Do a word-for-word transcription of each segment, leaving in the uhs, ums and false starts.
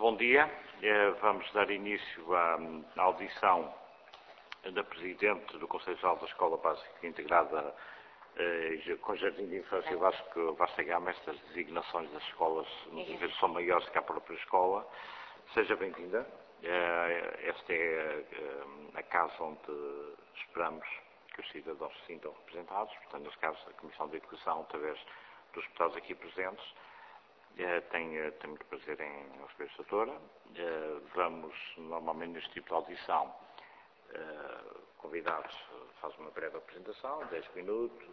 bom dia. Vamos dar início à, à audição da Presidente do Conselho Geral da Escola Básica Integrada eh, com Jardim de Infância Vasco Vasta Gama. Estas designações das escolas muitas vezes são maiores que a própria escola. Seja bem-vinda. Eh, esta é eh, a casa onde esperamos que os cidadãos se sintam representados, portanto, neste caso, a Comissão de Educação, através dos deputados aqui presentes. Uh, tenho, uh, tenho muito prazer em receber a doutora. Uh, vamos, normalmente, neste tipo de audição, uh, convidados, uh, faz uma breve apresentação, dez minutos,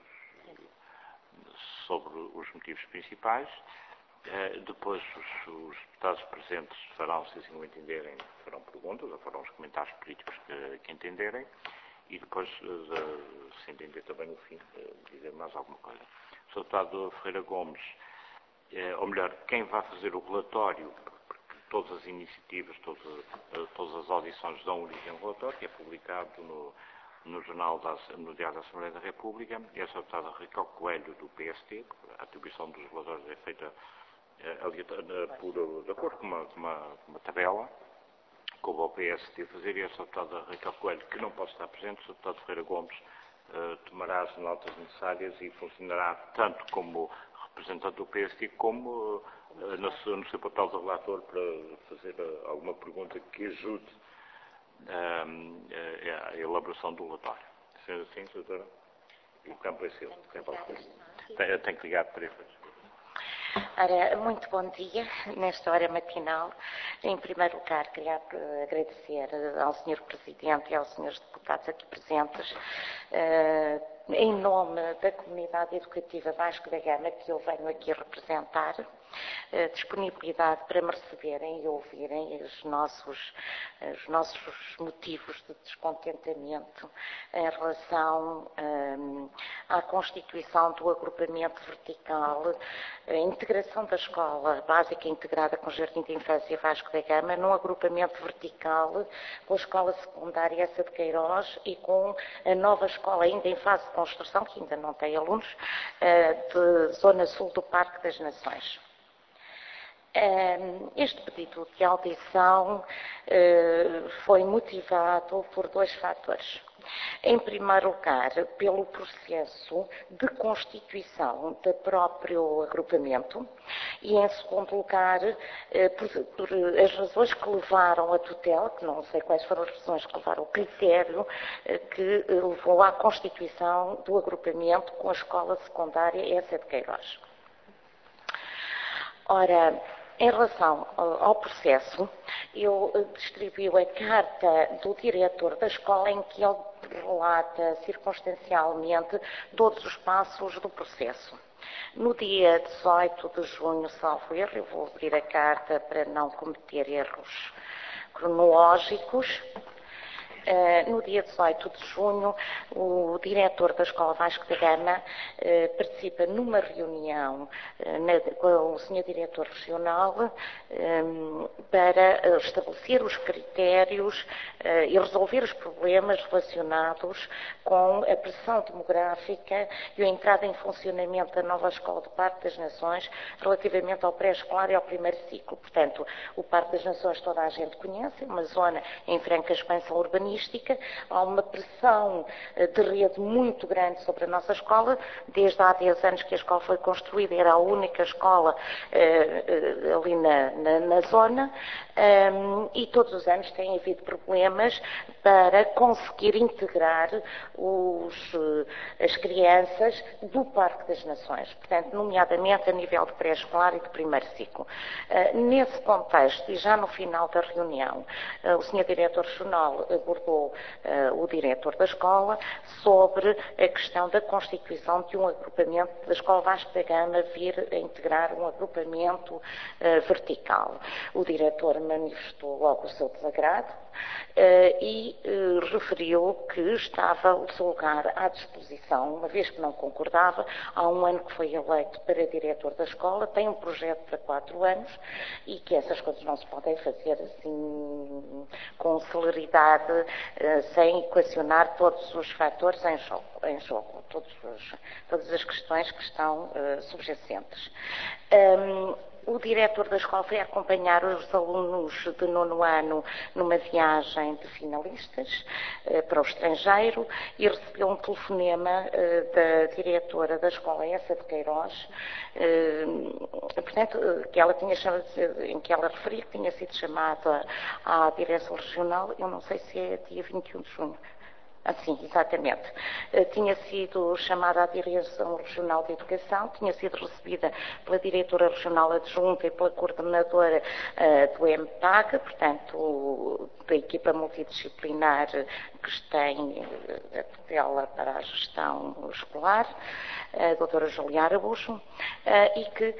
sobre os motivos principais. Uh, depois, os, os deputados presentes farão, se assim o entenderem, farão perguntas, ou farão os comentários políticos que, que entenderem. E depois, uh, se entender também no fim, uh, dizer mais alguma coisa. O senhor Deputado Ferreira Gomes, ou melhor, quem vai fazer o relatório, porque todas as iniciativas, todas, todas as audições dão origem ao relatório, que é publicado no, no Jornal, da, no Diário da Assembleia da República, e é a deputada Raquel Coelho, do P S T, a atribuição dos relatórios é feita ali, por, de acordo com uma, com uma, com uma tabela, como o P S T fazer, e a deputada Raquel Coelho, que não pode estar presente, o deputado Ferreira Gomes uh, tomará as notas necessárias e funcionará tanto como representante do P S T, como uh, no, seu, no seu papel de relator, para fazer uh, alguma pergunta que ajude uh, a elaboração do relatório. Sendo assim, doutora, o campo é seu. Tem, tem que ligar para ele. Ora, muito bom dia, nesta hora matinal. Em primeiro lugar, queria agradecer ao senhor Presidente e aos senhores deputados aqui presentes, uh, em nome da comunidade educativa Vasco da Gama, que eu venho aqui representar, a disponibilidade para me receberem e ouvirem os nossos, os nossos motivos de descontentamento em relação um, à constituição do agrupamento vertical, a integração da escola básica integrada com o Jardim de Infância Vasco da Gama num agrupamento vertical com a escola secundária Essa de Queiroz e com a nova escola ainda em fase de construção, que ainda não tem alunos, de Zona Sul do Parque das Nações. Este pedido de audição foi motivado por dois fatores. Em primeiro lugar, pelo processo de constituição do próprio agrupamento e, em segundo lugar, por, por as razões que levaram a tutela, que não sei quais foram as razões que levaram o critério que levou à constituição do agrupamento com a escola secundária Essa de Queiroz. Ora, em relação ao processo, eu distribuí a carta do diretor da escola em que ele relata circunstancialmente todos os passos do processo. No dia dezoito de junho, salvo erro, eu vou abrir a carta para não cometer erros cronológicos. Uh, no dia dezoito de junho, o diretor da Escola Vasco da Gama uh, participa numa reunião uh, na, com o senhor diretor regional um, para uh, estabelecer os critérios uh, e resolver os problemas relacionados com a pressão demográfica e a entrada em funcionamento da nova Escola do Parque das Nações relativamente ao pré-escolar e ao primeiro ciclo. Portanto, o Parque das Nações toda a gente conhece, uma zona em franca expansão urbanística. Há uma pressão de rede muito grande sobre a nossa escola. Desde há dez anos que a escola foi construída, era a única escola uh, uh, ali na, na, na zona, um, e todos os anos tem havido problemas para conseguir integrar os, uh, as crianças do Parque das Nações, portanto, nomeadamente a nível de pré-escolar e de primeiro ciclo. Uh, nesse contexto, e já no final da reunião, uh, o senhor Diretor Regional abordou Uh, o diretor da escola sobre a questão da constituição de um agrupamento da Escola Vasco da Gama vir a integrar um agrupamento uh, vertical. O diretor manifestou logo o seu desagrado uh, e uh, referiu que estava o seu lugar à disposição, uma vez que não concordava. Há um ano que foi eleito para diretor da escola, tem um projeto para quatro anos e que essas coisas não se podem fazer assim com celeridade, sem equacionar todos os fatores em jogo, em jogo todos os, todas as questões que estão uh, subjacentes. Um, o diretor da escola foi acompanhar os alunos de nono ano numa viagem de finalistas eh, para o estrangeiro e recebeu um telefonema eh, da diretora da escola, essa de Queiroz, eh, portanto, que ela tinha chamado, em que ela referia que tinha sido chamada à direção regional, eu não sei se é dia vinte e um de junho. Ah, sim, exatamente. Uh, tinha sido chamada à Direção Regional de Educação, tinha sido recebida pela Diretora Regional Adjunta e pela Coordenadora uh, do M P A G, portanto, da equipa multidisciplinar que tem a tutela para a gestão escolar, a doutora Julia Araújo, uh, e que uh,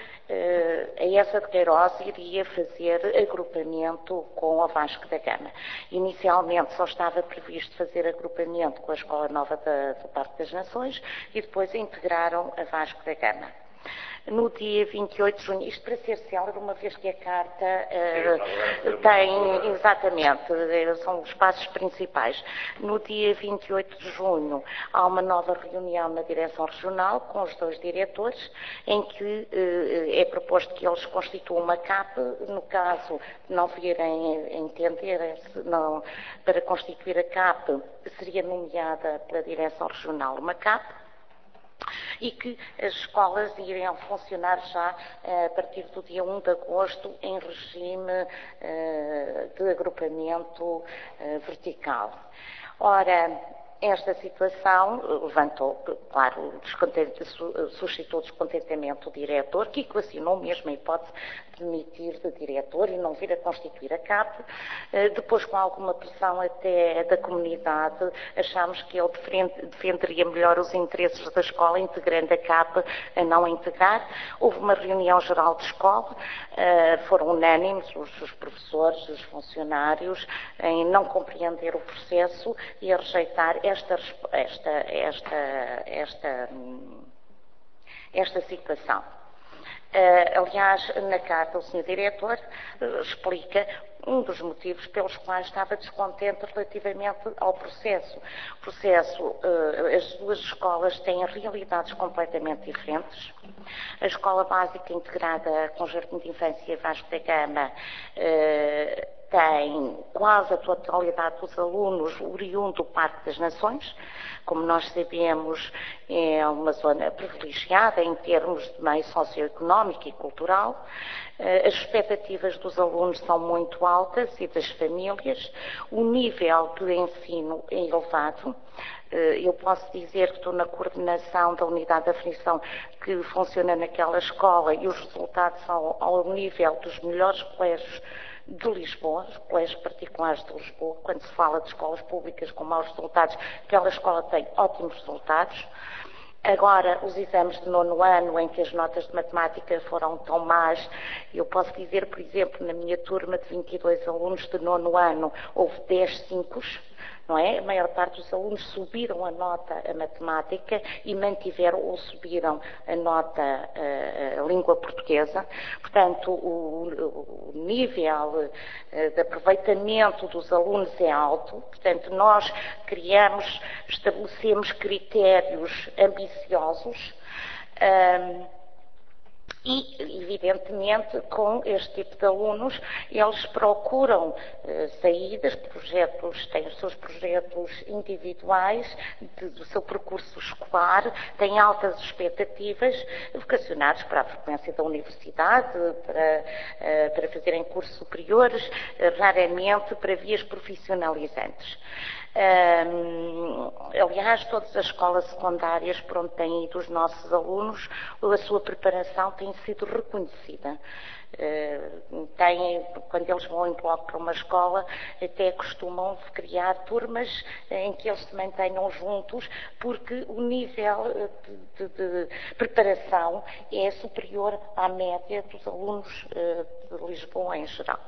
a essa de Queiroz iria fazer agrupamento com a Vasco da Gama. Inicialmente só estava previsto fazer agrupamento com a Escola Nova da, do Parque das Nações e depois integraram a Vasco da Gama. No dia vinte e oito de junho, isto para ser célere, uma vez que a carta uh, tem, exatamente, são os passos principais. No dia vinte e oito de junho há uma nova reunião na direção regional com os dois diretores, em que uh, é proposto que eles constituam uma C A P, no caso de não virem entenderem-se, não, para constituir a C A P seria nomeada pela direção regional uma C A P, e que as escolas iriam funcionar já eh, a partir do dia um de agosto em regime eh, de agrupamento eh, vertical. Ora, esta situação levantou, claro, suscitou descontentamento do diretor, que equacionou mesmo a hipótese de demitir de diretor e não vir a constituir a C A P. Depois, com alguma pressão até da comunidade, achámos que ele defenderia melhor os interesses da escola, integrando a C A P a não integrar. Houve uma reunião geral de escola, foram unânimes os professores, os funcionários, em não compreender o processo e a rejeitar esta, esta, esta, esta, esta situação. Uh, aliás, na carta o senhor Diretor uh, explica um dos motivos pelos quais estava descontente relativamente ao processo. O processo, uh, as duas escolas têm realidades completamente diferentes. A escola básica integrada com o Jardim de Infância Vasco da Gama uh, tem quase a totalidade dos alunos oriundo do Parque das Nações. Como nós sabemos, é uma zona privilegiada em termos de meio socioeconómico e cultural. As expectativas dos alunos são muito altas e das famílias. O nível do ensino é elevado. Eu posso dizer que estou na coordenação da unidade de aferição que funciona naquela escola e os resultados são ao nível dos melhores colégios de Lisboa, os colégios particulares de Lisboa. Quando se fala de escolas públicas com maus resultados, aquela escola tem ótimos resultados. Agora, os exames de nono ano, em que as notas de matemática foram tão más, eu posso dizer, por exemplo, na minha turma de vinte e dois alunos de nono ano, houve dez cinco, não é? A maior parte dos alunos subiram a nota a matemática e mantiveram ou subiram a nota a, a língua portuguesa. Portanto, o, o nível uh, de aproveitamento dos alunos é alto. Portanto, nós criamos, estabelecemos critérios ambiciosos. Um, E, evidentemente, com este tipo de alunos, eles procuram eh, saídas, projetos, têm os seus projetos individuais de, do seu percurso escolar, têm altas expectativas, vocacionados para a frequência da universidade, para, eh, para fazerem cursos superiores, eh, raramente para vias profissionalizantes. Um, aliás, todas as escolas secundárias por onde têm ido os nossos alunos, a sua preparação tem sido reconhecida. Uh, têm, quando eles vão em bloco para uma escola, até costumam criar turmas em que eles se mantenham juntos, porque o nível de, de, de preparação é superior à média dos alunos uh, de Lisboa em geral.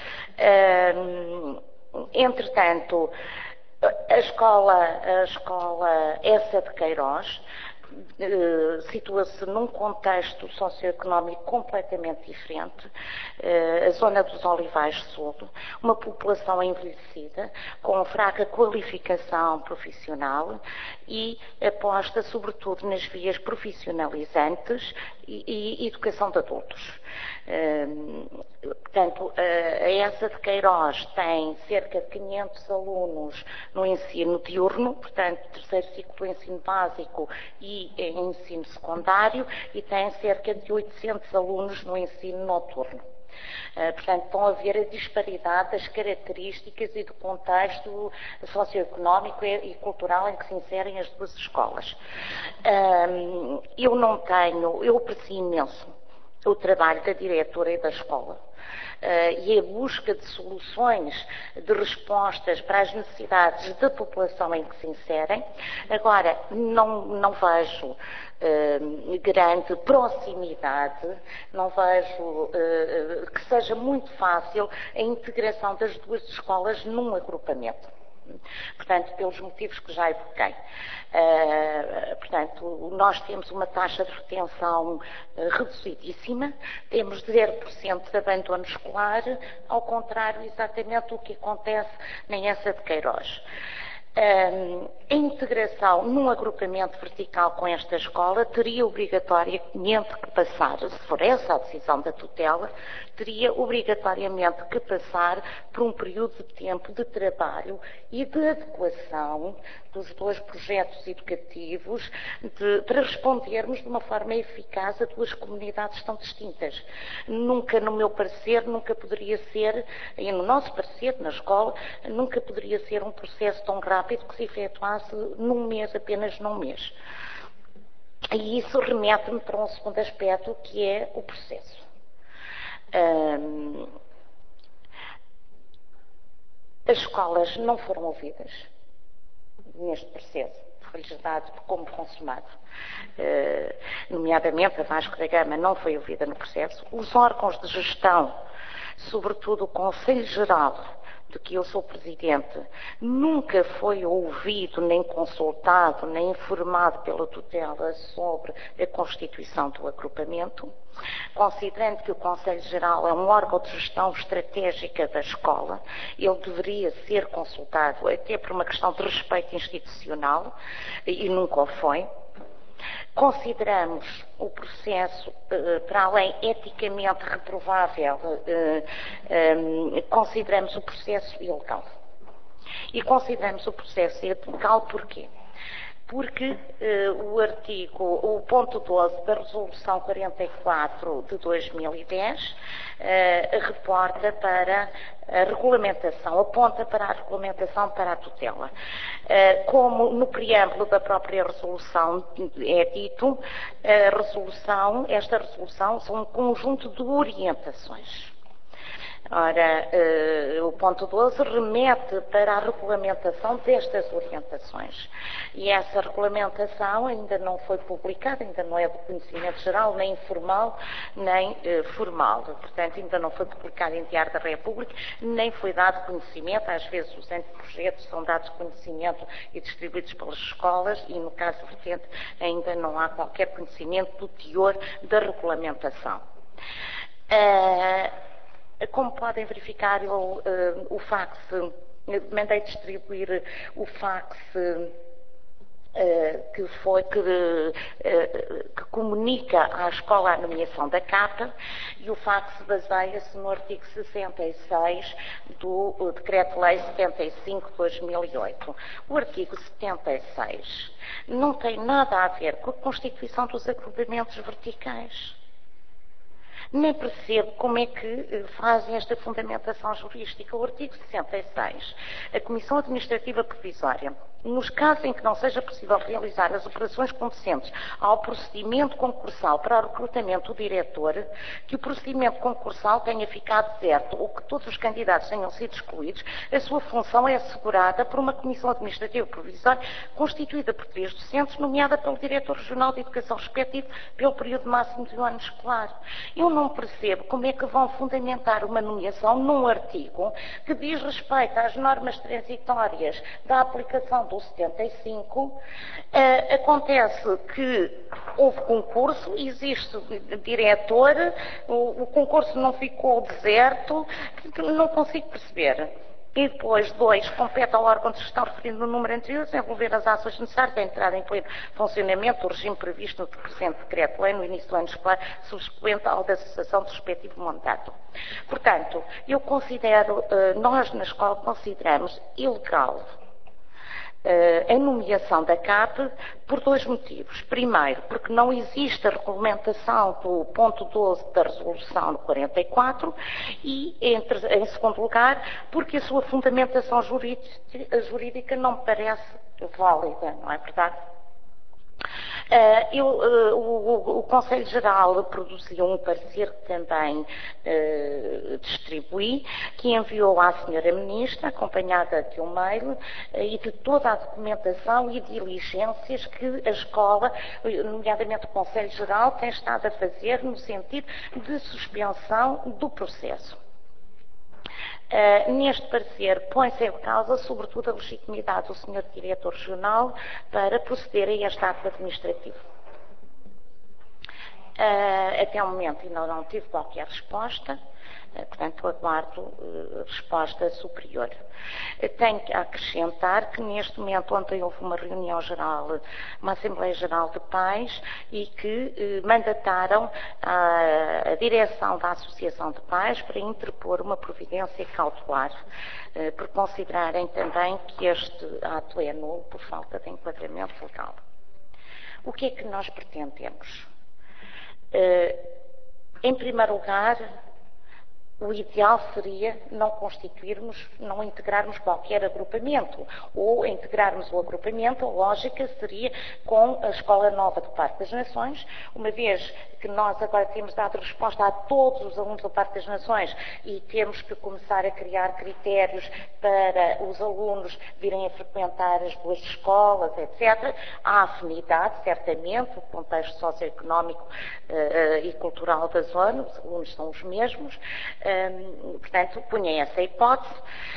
Uh, entretanto, A escola, a escola essa de Queiroz eh, situa-se num contexto socioeconómico completamente diferente, eh, a zona dos Olivais Sul, uma população envelhecida, com fraca qualificação profissional e aposta sobretudo nas vias profissionalizantes e, e educação de adultos. Uh, portanto, a ESA de Queiroz tem cerca de quinhentos alunos no ensino diurno, portanto, terceiro ciclo do ensino básico e em ensino secundário, e tem cerca de oitocentos alunos no ensino noturno. Uh, portanto, estão a ver a disparidade das características e do contexto socioeconómico e, e cultural em que se inserem as duas escolas. Uh, eu não tenho, eu aprecio imenso o trabalho da diretora e da escola uh, e a busca de soluções, de respostas para as necessidades da população em que se inserem. Agora, não, não vejo uh, grande proximidade, não vejo uh, que seja muito fácil a integração das duas escolas num agrupamento. Portanto, pelos motivos que já evoquei. Uh, portanto, nós temos uma taxa de retenção uh, reduzidíssima, temos zero por cento de abandono escolar, ao contrário exatamente do que acontece na ESA de Queiroz. Uh, a integração num agrupamento vertical com esta escola teria obrigatoriamente que passar, se for essa a decisão da tutela, teria obrigatoriamente que passar por um período de tempo de trabalho e de adequação dos dois projetos educativos de, para respondermos de uma forma eficaz a duas comunidades tão distintas. Nunca, no meu parecer, nunca poderia ser, e no nosso parecer, na escola, nunca poderia ser um processo tão rápido que se efetuasse num mês, apenas num mês. E isso remete-me para um segundo aspecto, que é o processo. Hum, as escolas não foram ouvidas neste processo, foi-lhes dado como consumado. Uh, nomeadamente, a Vasco da Gama não foi ouvida no processo. Os órgãos de gestão, sobretudo o Conselho Geral, de que eu sou presidente, nunca foi ouvido, nem consultado, nem informado pela tutela sobre a constituição do agrupamento, considerando que o Conselho Geral é um órgão de gestão estratégica da escola, ele deveria ser consultado até por uma questão de respeito institucional, e nunca o foi. Consideramos o processo, para além eticamente reprovável, consideramos o processo ilegal. E consideramos o processo ilegal porquê? Porque o artigo, o ponto doze da Resolução quarenta e quatro de dois mil e dez reporta para a regulamentação, aponta para a regulamentação para a tutela. Como no preâmbulo da própria resolução é dito, a resolução, esta resolução são um conjunto de orientações. Ora, eh, o ponto doze remete para a regulamentação destas orientações. E essa regulamentação ainda não foi publicada, ainda não é de conhecimento geral, nem informal, nem eh, formal. Portanto, ainda não foi publicada em Diário da República, nem foi dado conhecimento. Às vezes os anteprojetos são dados conhecimento e distribuídos pelas escolas e, no caso vertente, ainda não há qualquer conhecimento do teor da regulamentação. Uh, Como podem verificar, eu, uh, o fax, mandei distribuir o fax uh, que, foi, que, uh, que comunica à escola a nomeação da capa, e o fax baseia-se no artigo sessenta e seis do Decreto-Lei setenta e cinco de dois mil e oito. O artigo setenta e seis não tem nada a ver com a constituição dos agrupamentos verticais. Nem percebo como é que fazem esta fundamentação jurídica. O artigo sessenta e seis, a Comissão Administrativa Provisória, nos casos em que não seja possível realizar as operações concedentes ao procedimento concursal para o recrutamento do diretor, que o procedimento concursal tenha ficado deserto ou que todos os candidatos tenham sido excluídos, a sua função é assegurada por uma Comissão Administrativa Provisória constituída por três docentes, nomeada pelo Diretor Regional de Educação respectivo pelo período máximo de um ano escolar. Eu não percebo como é que vão fundamentar uma nomeação num artigo que diz respeito às normas transitórias da aplicação do setenta e cinco. Uh, acontece que houve concurso, existe diretor, o, o concurso não ficou deserto, não consigo perceber. E depois, dois, compete ao órgão de gestão referido no número anterior desenvolver as ações necessárias para a entrada em pleno funcionamento do regime previsto no presente decreto-lei no início do ano escolar subsequente ao da cessação do respectivo mandato. Portanto, eu considero, nós na escola consideramos ilegal a nomeação da C A P por dois motivos. Primeiro, porque não existe a regulamentação do ponto doze da resolução quarenta e quatro e, entre, em segundo lugar, porque a sua fundamentação jurídica, jurídica não me parece válida, não é verdade? Uh, eu, uh, o, o Conselho Geral produziu um parecer que também uh, distribuí, que enviou à senhora Ministra, acompanhada de um mail, uh, e de toda a documentação e diligências que a escola, nomeadamente o Conselho Geral, tem estado a fazer no sentido de suspensão do processo. Uh, neste parecer, põe-se em causa, sobretudo, a legitimidade do senhor Diretor Regional para proceder a este ato administrativo. Uh, até o momento ainda não tive qualquer resposta, uh, portanto, aguardo uh, resposta superior. Uh, tenho que acrescentar que, neste momento, ontem houve uma reunião geral, uma Assembleia Geral de Pais, e que uh, mandataram a, a direção da Associação de Pais para interpor uma providência cautelar, uh, por considerarem também que este ato é nulo por falta de enquadramento legal. O que é que nós pretendemos? Uh, em primeiro lugar, o ideal seria não constituirmos, não integrarmos qualquer agrupamento, ou integrarmos o agrupamento, a lógica seria com a Escola Nova do Parque das Nações, uma vez que nós agora temos dado resposta a todos os alunos do Parque das Nações e temos que começar a criar critérios para os alunos virem a frequentar as duas escolas, etcétera. Há afinidade, certamente, o contexto socioeconómico uh, e cultural da zona, os alunos são os mesmos. Um, portanto, punha essa hipótese,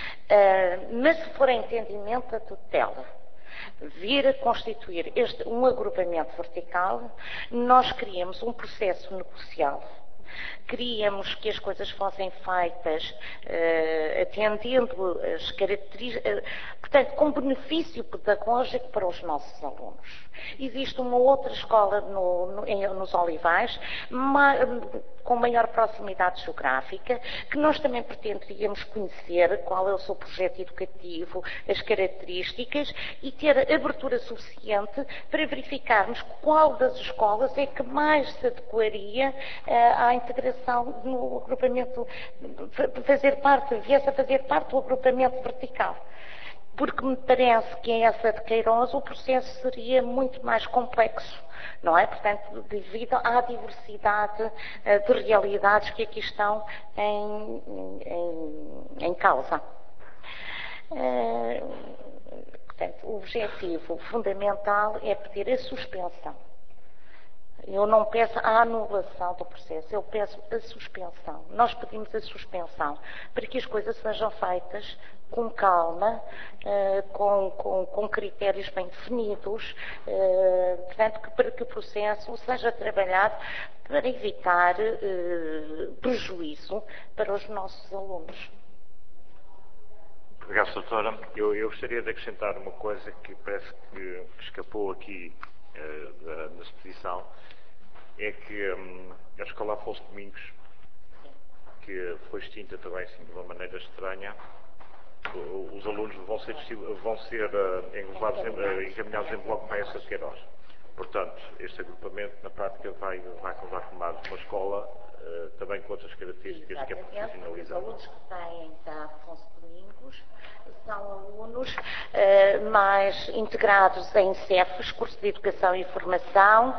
uh, mas se for entendimento da tutela, vir a constituir este, um agrupamento vertical, nós criamos um processo negocial. Queríamos que as coisas fossem feitas uh, atendendo as características, uh, portanto, com benefício pedagógico para os nossos alunos. Existe uma outra escola no, no, em, nos Olivais, ma, com maior proximidade geográfica, que nós também pretenderíamos conhecer qual é o seu projeto educativo, as características e ter abertura suficiente para verificarmos qual das escolas é que mais se adequaria uh, à integração no agrupamento, fazer parte, viesse a fazer parte do agrupamento vertical. Porque me parece que em essa de Queiroz o processo seria muito mais complexo, não é? Portanto, devido à diversidade uh, de realidades que aqui estão em, em, em causa. Uh, portanto, o objetivo fundamental é pedir a suspensão. Eu não peço a anulação do processo, eu peço a suspensão. Nós pedimos a suspensão para que as coisas sejam feitas com calma, uh, com, com, com critérios bem definidos, uh, portanto, que, para que o processo seja trabalhado para evitar uh, prejuízo para os nossos alunos. Obrigado, doutora. Eu, eu gostaria de acrescentar uma coisa que parece que escapou aqui uh, da, da exposição, é que um, a Escola Afonso Domingos, que foi extinta também assim, de uma maneira estranha, os alunos vão ser, vão ser uh, englobados, uh, encaminhados em bloco para essa de Queiroz. Portanto, este agrupamento, na prática, vai, vai acabar formado uma escola uh, também com outras características. Exatamente, que é profissionalizada. Os alunos que têm da Afonso Domingos são alunos mais integrados em CEFs, cursos de Educação e Formação,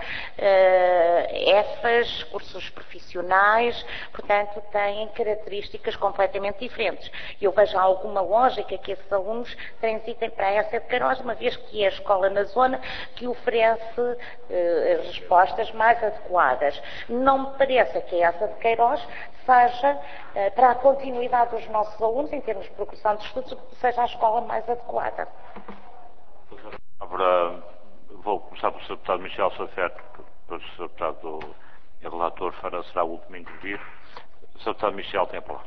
EFAs, cursos profissionais, portanto, têm características completamente diferentes. Eu vejo alguma lógica que esses alunos transitem para a essa de Queiroz, uma vez que é a escola na zona que oferece eh, respostas mais adequadas. Não me parece que essa de Queiroz seja, eh, para a continuidade dos nossos alunos, em termos de progressão de estudos, seja a escola mais adequada. Agora, vou começar pelo senhor Deputado Michel Safete, depois o senhor Deputado e relator Fara será o último a intervir. O senhor Deputado Michel tem a palavra.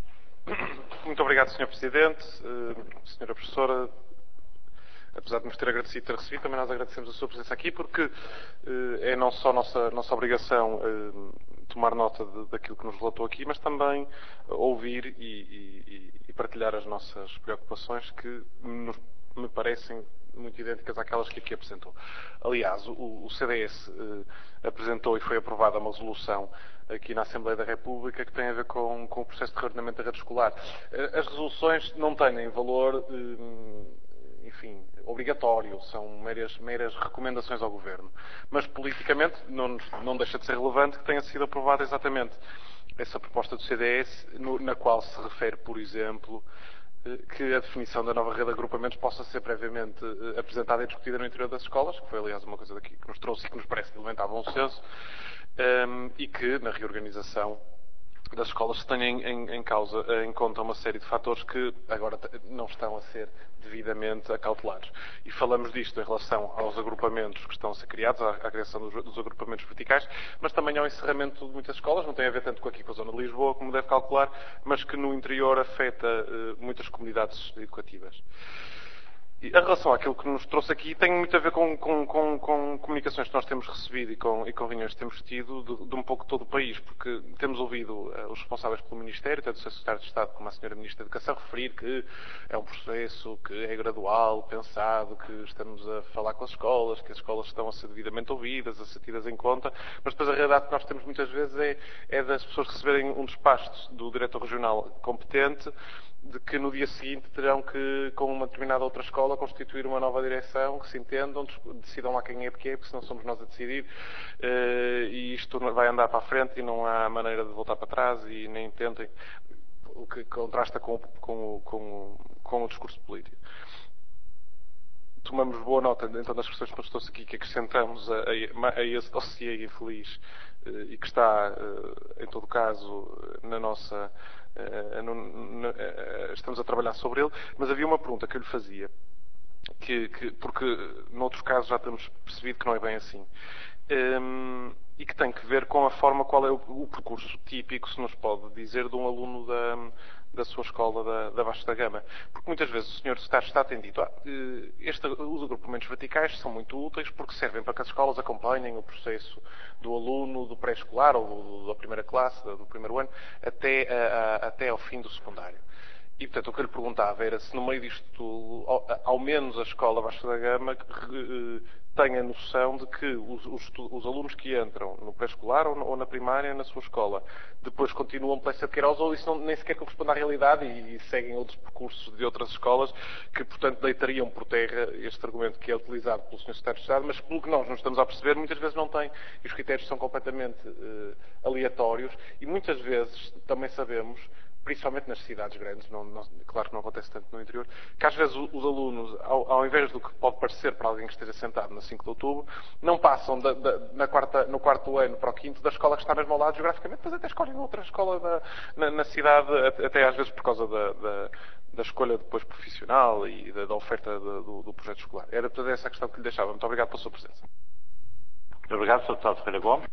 Muito obrigado, senhor Presidente. Uh, senhora Professora, apesar de nos ter agradecido ter recebido, também nós agradecemos a sua presença aqui, porque uh, é não só nossa, nossa obrigação uh, tomar nota de, daquilo que nos relatou aqui, mas também uh, ouvir e, e, e partilhar as nossas preocupações que nos, me parecem muito idênticas àquelas que aqui apresentou. Aliás, o, o C D S uh, apresentou e foi aprovada uma resolução aqui na Assembleia da República que tem a ver com, com o processo de reordenamento da rede escolar. Uh, as resoluções não têm valor, uh, enfim, obrigatório, são meras, meras recomendações ao Governo. Mas politicamente não, não deixa de ser relevante que tenha sido aprovada exatamente essa proposta do C D S, no, na qual se refere, por exemplo, que a definição da nova rede de agrupamentos possa ser previamente apresentada e discutida no interior das escolas, que foi, aliás, uma coisa daqui que nos trouxe e que nos parece de elementar bom senso, um, e que, na reorganização das escolas, se tenha em, em, em causa, em conta uma série de fatores que agora não estão a ser devidamente acautelados. E falamos disto em relação aos agrupamentos que estão a ser criados, à, à criação dos, dos agrupamentos verticais, mas também ao encerramento de muitas escolas, não tem a ver tanto com aqui com a zona de Lisboa, como deve calcular, mas que no interior afeta uh, muitas comunidades educativas. E a relação àquilo que nos trouxe aqui tem muito a ver com, com, com, com comunicações que nós temos recebido e com, e com reuniões que temos tido de, de um pouco todo o país, porque temos ouvido uh, os responsáveis pelo Ministério, tanto o Secretário de Estado como a Senhora Ministra da Educação, referir que é um processo que é gradual, pensado, que estamos a falar com as escolas, que as escolas estão a ser devidamente ouvidas, a ser tidas em conta, mas depois a realidade que nós temos muitas vezes é, é das pessoas receberem um despacho do Diretor Regional competente, de que no dia seguinte terão que, com uma determinada outra escola, constituir uma nova direção, que se entendam, decidam lá quem é de quê, porque senão somos nós a decidir, e isto vai andar para a frente e não há maneira de voltar para trás e nem tentem, o que contrasta com, com, com, com o discurso político. Tomamos boa nota, então, das questões que nos trouxe aqui, que acrescentamos a, a, a esse dossiê infeliz e que está, em todo caso, na nossa... estamos a trabalhar sobre ele, mas havia uma pergunta que eu lhe fazia, que, que, porque noutros casos já temos percebido que não é bem assim, um, e que tem que ver com a forma, qual é o, o percurso típico, se nos pode dizer, de um aluno da, da sua escola da, da Baixa Gama. Porque muitas vezes o senhor Secretário de Estado tem dito, ah, este, os agrupamentos verticais são muito úteis porque servem para que as escolas acompanhem o processo do aluno do pré-escolar ou do, da primeira classe, do primeiro ano, até, a, a, até ao fim do secundário. E, portanto, o que eu lhe perguntava era se no meio disto tudo, ao, ao menos a escola Baixa da Gama tenha noção de que os, os, os alunos que entram no pré-escolar ou, ou na primária na sua escola depois continuam pela Essa de Queiroz, ou isso não, nem sequer corresponde à realidade e, e seguem outros percursos de outras escolas que, portanto, deitariam por terra este argumento que é utilizado pelo senhor Secretário de Estado, mas pelo que nós não estamos a perceber, muitas vezes não tem. E os critérios são completamente uh, aleatórios e muitas vezes também sabemos, principalmente nas cidades grandes, não, não, claro que não acontece tanto no interior, que às vezes os alunos, ao, ao invés do que pode parecer para alguém que esteja sentado na cinco de outubro, não passam da, da, na quarta, no quarto ano para o quinto da escola que está mesmo ao lado geograficamente, mas até escolhem outra escola da, na, na cidade, até às vezes por causa da, da, da escolha depois profissional e da, da oferta do, do projeto escolar. Era toda essa a questão que lhe deixava. Muito obrigado pela sua presença. Muito obrigado, senhor Deputado Ferreira Gomes.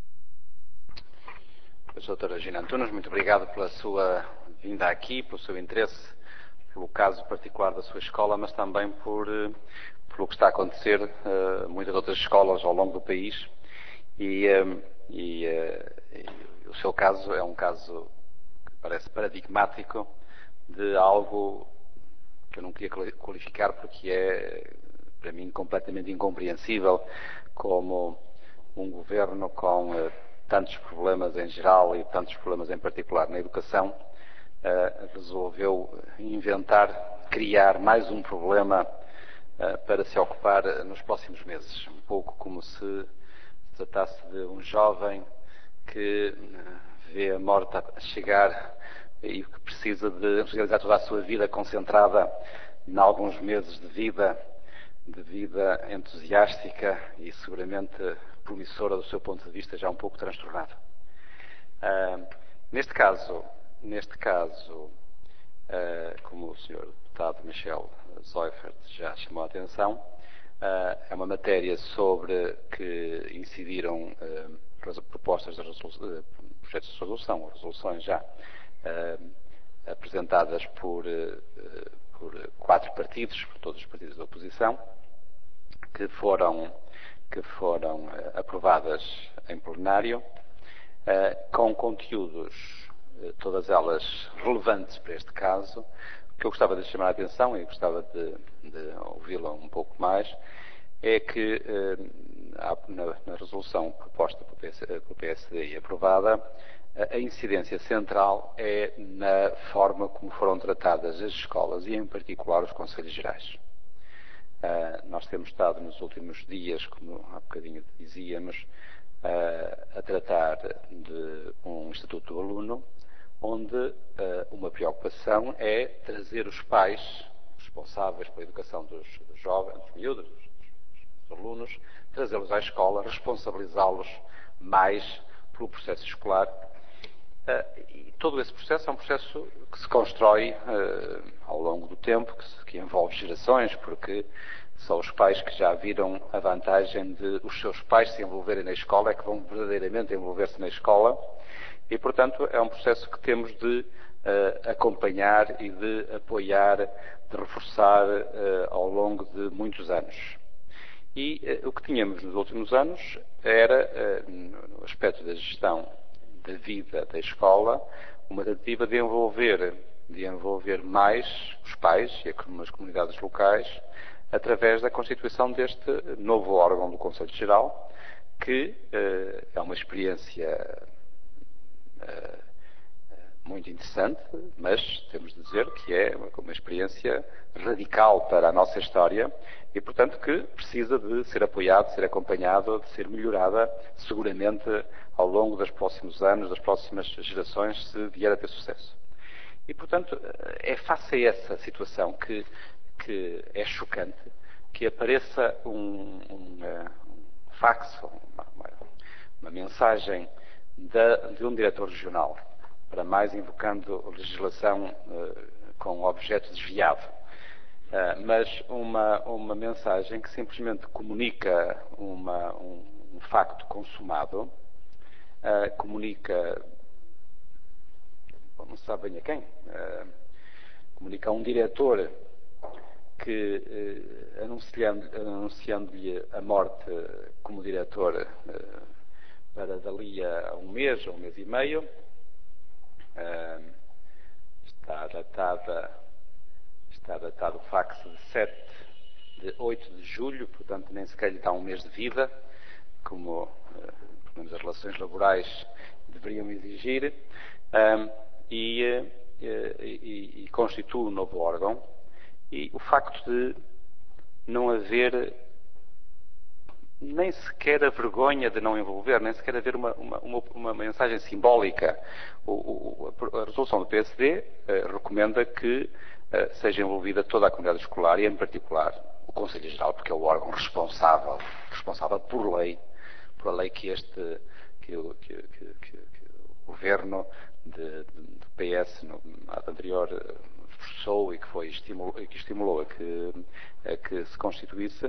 doutora Gina Antunes, muito obrigado pela sua vinda aqui, pelo seu interesse, pelo caso particular da sua escola, mas também por, pelo que está a acontecer uh, muitas outras escolas ao longo do país. E, uh, e, uh, e o seu caso é um caso que parece paradigmático de algo que eu não queria qualificar porque é, para mim, completamente incompreensível como um governo com uh, tantos problemas em geral e tantos problemas em particular na educação, uh, resolveu inventar, criar mais um problema para se ocupar nos próximos meses. Um pouco como se tratasse de um jovem que vê a morte a chegar e que precisa de realizar toda a sua vida concentrada em alguns meses de vida, de vida entusiástica e seguramente promissora do seu ponto de vista, já um pouco transtornado. Uh, neste caso, neste caso, uh, como o senhor deputado Michel Seufert já chamou a atenção, uh, é uma matéria sobre que incidiram uh, propostas de resolução, projetos de resolução, ou resoluções já uh, apresentadas por, uh, por quatro partidos, por todos os partidos da oposição, que foram, que foram uh, aprovadas em plenário, uh, com conteúdos, uh, todas elas relevantes para este caso. O que eu gostava de chamar a atenção, e gostava de, de ouvi-la um pouco mais, é que uh, na, na resolução proposta pelo P S D e aprovada, a incidência central é na forma como foram tratadas as escolas e, em particular, os conselhos gerais. Uh, nós temos estado nos últimos dias, como há bocadinho dizíamos, uh, a tratar de um Estatuto do Aluno, onde uh, uma preocupação é trazer os pais responsáveis pela educação dos, dos jovens, dos miúdos, dos, dos alunos, trazê-los à escola, responsabilizá-los mais pelo processo escolar. Uh, e todo esse processo é um processo que se constrói uh, ao longo do tempo, que, se, que envolve gerações, porque são os pais que já viram a vantagem de os seus pais se envolverem na escola, é que vão verdadeiramente envolver-se na escola, e, portanto, é um processo que temos de uh, acompanhar e de apoiar, de reforçar uh, ao longo de muitos anos. E uh, o que tínhamos nos últimos anos era, uh, no aspecto da gestão da vida da escola, uma tentativa de envolver, de envolver mais os pais e as comunidades locais através da constituição deste novo órgão do Conselho Geral, que uh, é uma experiência uh, muito interessante, mas temos de dizer que é uma, uma experiência radical para a nossa história e, portanto, que precisa de ser apoiado, de ser acompanhado, de ser melhorada, seguramente, ao longo dos próximos anos, das próximas gerações, se vier a ter sucesso. E, portanto, é face a essa situação que, que é chocante que apareça um, um, um fax, uma, uma, uma mensagem de, de um diretor regional, para mais invocando legislação uh, com objeto desviado, uh, mas uma, uma mensagem que simplesmente comunica uma, um, um facto consumado, uh, comunica, não se sabe bem a quem, uh, comunica a um diretor que, uh, anunciando-lhe anunciando a morte como diretor uh, para dali a um mês ou um mês e meio. Uh, está datada, está datado o fax de sete de oito de julho, portanto nem sequer lhe dá um mês de vida, como uh, pelo menos as relações laborais deveriam exigir, uh, e, uh, e, e constitui um novo órgão. E o facto de não haver nem sequer a vergonha de não envolver, nem sequer haver uma, uma, uma, uma mensagem simbólica. O, o, a resolução do P S D uh, recomenda que uh, seja envolvida toda a comunidade escolar e, em particular, o Conselho Geral, porque é o órgão responsável, responsável por lei, por a lei que este, que, que, que, que, que o governo de, de, do P S no ato anterior forçou e que foi estimulou, que estimulou a que, a que se constituísse.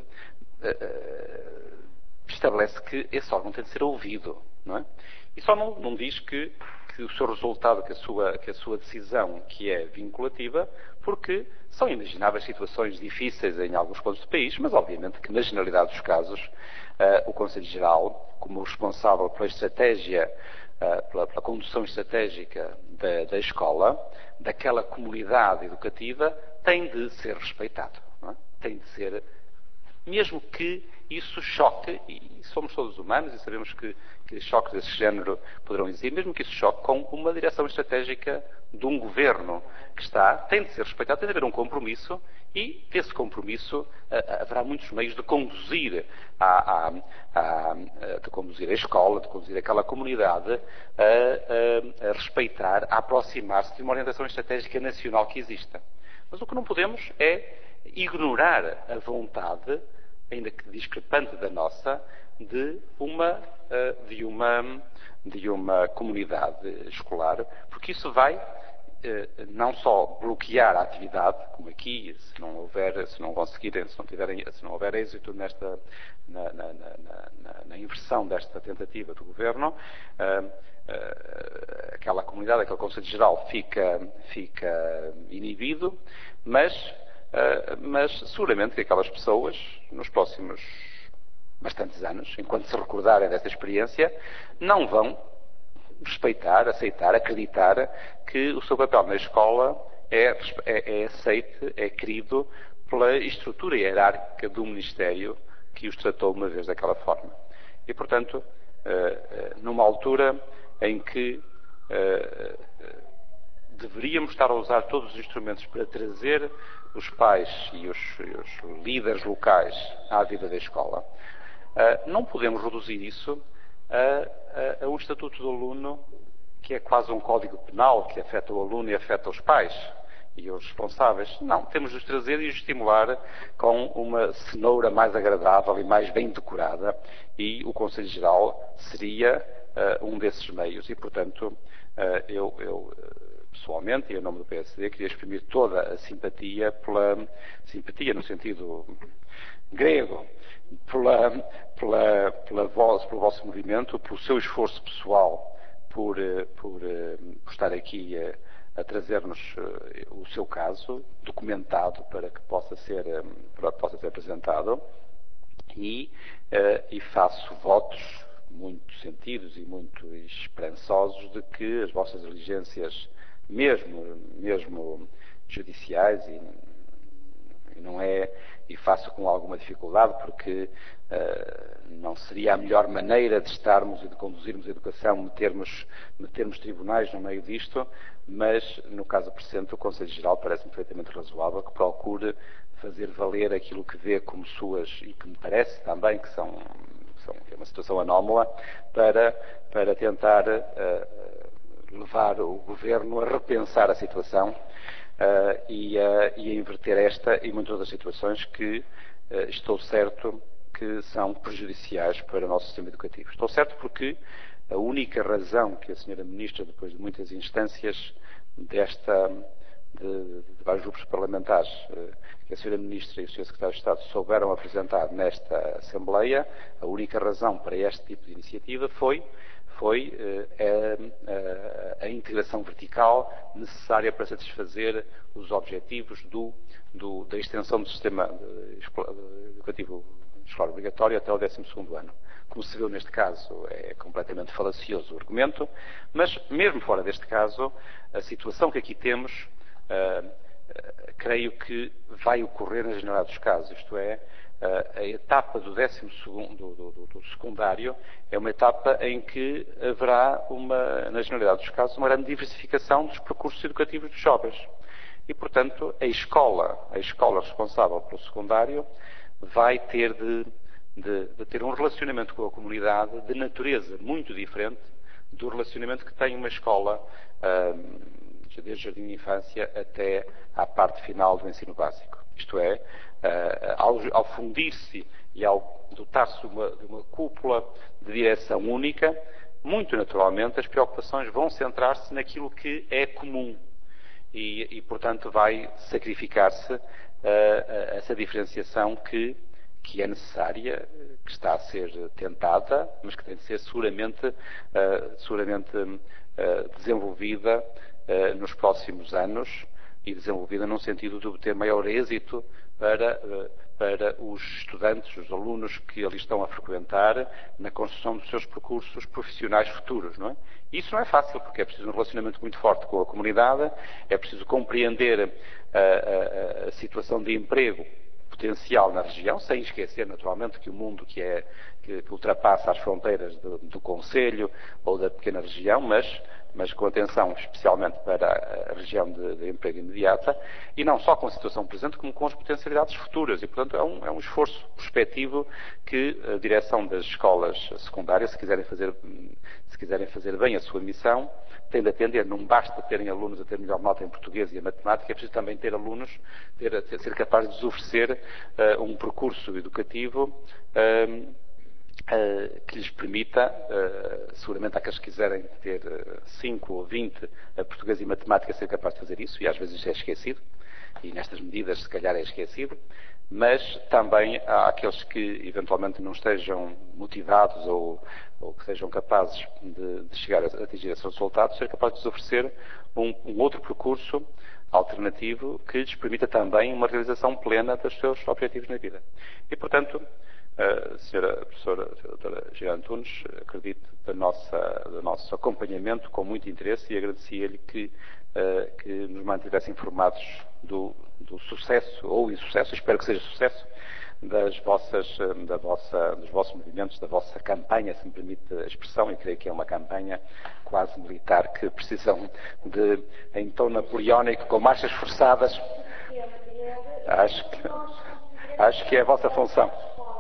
Uh, estabelece que esse órgão tem de ser ouvido, não é? E só não, não diz que, que o seu resultado, que a, sua, que a sua decisão, que é vinculativa, porque são imagináveis situações difíceis em alguns pontos do país, mas obviamente que na generalidade dos casos uh, o Conselho Geral, como responsável pela estratégia, uh, pela, pela condução estratégica da, da escola, daquela comunidade educativa, tem de ser respeitado, não é? Tem de ser, mesmo que isso choque, e somos todos humanos e sabemos que, que choques desse género poderão existir, mesmo que isso choque com uma direção estratégica de um governo que está, tem de ser respeitado, tem de haver um compromisso e desse compromisso uh, haverá muitos meios de conduzir a, a, a, de conduzir a escola, de conduzir aquela comunidade a, a, a respeitar, a aproximar-se de uma orientação estratégica nacional que exista. Mas o que não podemos é ignorar a vontade, ainda que discrepante da nossa, de uma, de uma, de uma comunidade escolar, porque isso vai não só bloquear a atividade, como aqui, se não houver, se não conseguirem, se não tiverem, se não houver êxito nesta, na, na, na, na, na inversão desta tentativa do Governo, uh, uh, aquela comunidade, aquele Conselho Geral fica, fica inibido, mas, uh, mas seguramente que aquelas pessoas, nos próximos bastantes anos, enquanto se recordarem desta experiência, não vão respeitar, aceitar, acreditar que o seu papel na escola é, é, é aceite, é querido pela estrutura hierárquica do Ministério que os tratou uma vez daquela forma. E, portanto, numa altura em que deveríamos estar a usar todos os instrumentos para trazer os pais e os, e os líderes locais à vida da escola, não podemos reduzir isso a, a, a um estatuto do aluno que é quase um código penal que afeta o aluno e afeta os pais e os responsáveis. Não, temos de os trazer e os estimular com uma cenoura mais agradável e mais bem decorada, e o Conselho Geral seria uh, um desses meios. E, portanto, uh, eu, eu pessoalmente, e em nome do P S D, queria exprimir toda a simpatia pela simpatia no sentido grego, pela, pela, pela voz, pelo vosso movimento, pelo seu esforço pessoal por, por, por estar aqui a, a trazer-nos o seu caso documentado para que possa ser, para que possa ser apresentado, e, e faço votos muito sentidos e muito esperançosos de que as vossas diligências, mesmo, mesmo judiciais, e, e não é, e faço com alguma dificuldade, porque uh, não seria a melhor maneira de estarmos e de conduzirmos a educação, metermos, metermos tribunais no meio disto, mas, no caso presente, o Conselho Geral parece-me perfeitamente razoável que procure fazer valer aquilo que vê como suas, e que me parece também que são, são que é uma situação anómala, para, para tentar uh, levar o Governo a repensar a situação Uh, e, uh, e a inverter esta e muitas outras situações que uh, estou certo que são prejudiciais para o nosso sistema educativo. Estou certo porque a única razão que a senhora Ministra, depois de muitas instâncias desta, de, de vários grupos parlamentares, uh, que a senhora Ministra e o senhor Secretário de Estado souberam apresentar nesta Assembleia, a única razão para este tipo de iniciativa foi foi a, a, a integração vertical necessária para satisfazer os objetivos do, do, da extensão do sistema educativo escolar obrigatório até o décimo segundo ano. Como se viu neste caso, é completamente falacioso o argumento, mas mesmo fora deste caso, a situação que aqui temos, uh, uh, creio que vai ocorrer na generalidade dos casos, isto é, a etapa do décimo segundo, do, do, do secundário é uma etapa em que haverá, uma, na generalidade dos casos, uma grande diversificação dos percursos educativos dos jovens. E, portanto, a escola, a escola responsável pelo secundário vai ter de, de, de ter um relacionamento com a comunidade de natureza muito diferente do relacionamento que tem uma escola desde o jardim de infância até à parte final do ensino básico. Isto é, Uh, ao, ao fundir-se e ao dotar-se de uma, de uma cúpula de direção única, muito naturalmente as preocupações vão centrar-se naquilo que é comum e, e portanto, vai sacrificar-se uh, uh, essa diferenciação que, que é necessária, que está a ser tentada, mas que tem de ser seguramente, uh, seguramente uh, desenvolvida uh, nos próximos anos e desenvolvida num sentido de obter maior êxito Para, para os estudantes, os alunos que ali estão a frequentar, na construção dos seus percursos profissionais futuros, não é? Isso não é fácil, porque é preciso um relacionamento muito forte com a comunidade, é preciso compreender a, a, a situação de emprego potencial na região, sem esquecer, naturalmente, que o mundo que, é, que, que ultrapassa as fronteiras do, do concelho ou da pequena região, mas, mas com atenção especialmente para a região de, de emprego imediata, e não só com a situação presente, como com as potencialidades futuras. E, portanto, é um, é um esforço prospectivo que a direção das escolas secundárias, se quiserem fazer, se quiserem fazer bem a sua missão, tem de atender. Não basta terem alunos a ter melhor nota em português e em matemática, é preciso também ter alunos, ter, ter, ser capazes de lhes oferecer uh, um percurso educativo uh, uh, que lhes permita, uh, seguramente àqueles que quiserem ter cinco ou vinte a português e matemática, ser capaz de fazer isso, e às vezes isso é esquecido, e nestas medidas se calhar é esquecido, mas também há aqueles que eventualmente não estejam motivados ou, ou que sejam capazes de, de chegar a atingir esses resultados, ser capazes de lhes oferecer um, um outro percurso alternativo que lhes permita também uma realização plena dos seus objetivos na vida. E, portanto, a senhora professora, a doutora Gira Antunes, acredito do nossa, do nosso acompanhamento com muito interesse e agradecia-lhe que, uh, que nos mantivesse informados do, do sucesso ou insucesso, espero que seja sucesso, das vossas, da vossa, dos vossos movimentos, da vossa campanha, se me permite a expressão, e creio que é uma campanha quase militar, que precisam de, em tom napoleónico, com marchas forçadas. Acho que, acho que é a vossa função.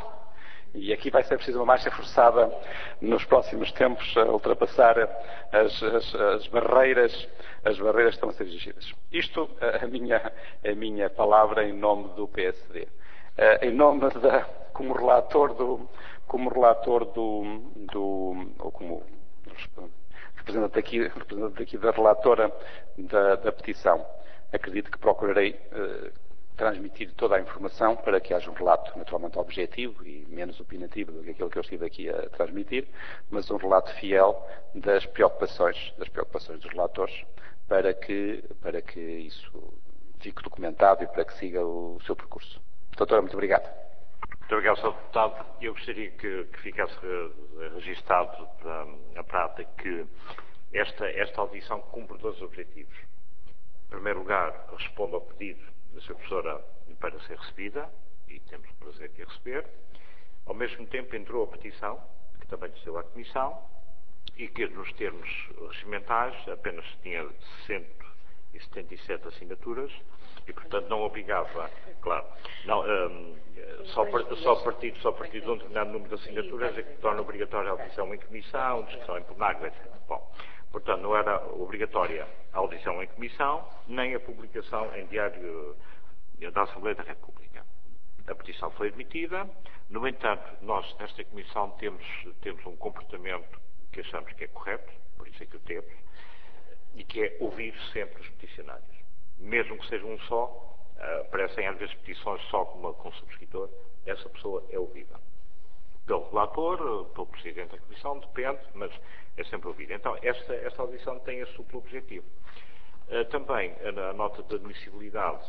E aqui vai ser preciso uma marcha forçada nos próximos tempos a ultrapassar as, as, as barreiras, as barreiras que estão a ser exigidas. Isto a minha, a minha palavra em nome do P S D. Em nome da, como relator do, como relator do, do ou como representante aqui, representante aqui da relatora da, da petição, acredito que procurarei uh, transmitir toda a informação para que haja um relato naturalmente objetivo e menos opinativo do que aquilo que eu estive aqui a transmitir, mas um relato fiel das preocupações, das preocupações dos relatores, para que, para que isso fique documentado e para que siga o seu percurso. Doutora, muito obrigado. Muito obrigado, senhor Deputado. Eu gostaria que, que ficasse registado para a prática que esta, esta audição cumpre dois objetivos. Em primeiro lugar, responde ao pedido da senhora professora para ser recebida, e temos o prazer de a receber. Ao mesmo tempo, entrou a petição, que também desceu à Comissão, e que, nos termos regimentais, apenas tinha cento e setenta e sete assinaturas, e, portanto, não obrigava, claro, não, um, só, só, a partir, só a partir de um determinado número de assinaturas é que torna obrigatória a audição em comissão, discussão em plenário, etcétera. Bom, portanto, não era obrigatória a audição em comissão, nem a publicação em diário da Assembleia da República. A petição foi admitida. No entanto, nós, nesta comissão, temos, temos um comportamento que achamos que é correto, por isso é que o temos, e que é ouvir sempre os peticionários. Mesmo que seja um só, uh, aparecem às vezes petições só com, uma, com um subscritor, essa pessoa é ouvida. Pelo relator, pelo Presidente da Comissão, depende, mas é sempre ouvida. Então, esta, esta audição tem esse duplo objetivo. Uh, também, a, a nota de admissibilidade